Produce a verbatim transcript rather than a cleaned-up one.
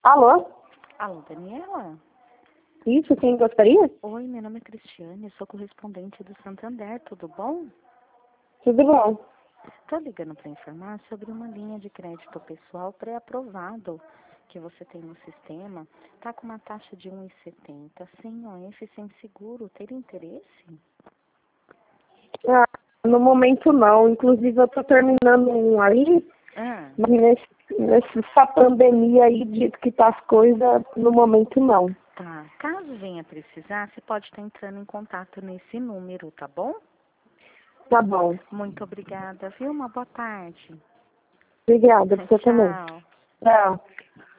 Alô? Alô, Daniela? Isso, quem gostaria? Oi, meu nome é Cristiane, sou correspondente do Santander, tudo bom? Tudo bom. Estou ligando para informar sobre uma linha de crédito pessoal pré-aprovado que você tem no sistema. Está com uma taxa de um vírgula setenta, sem O F, sem seguro. Teria interesse? Ah, no momento não. Inclusive eu tô terminando um aí, Ah, mas nesse, nessa pandemia aí, do jeito que tá as coisas, no momento não. tá. Caso venha precisar, você pode estar entrando em contato nesse número, tá bom? Tá bom. Muito obrigada, viu? Uma boa tarde. Obrigada, você também. Tchau. Tchau.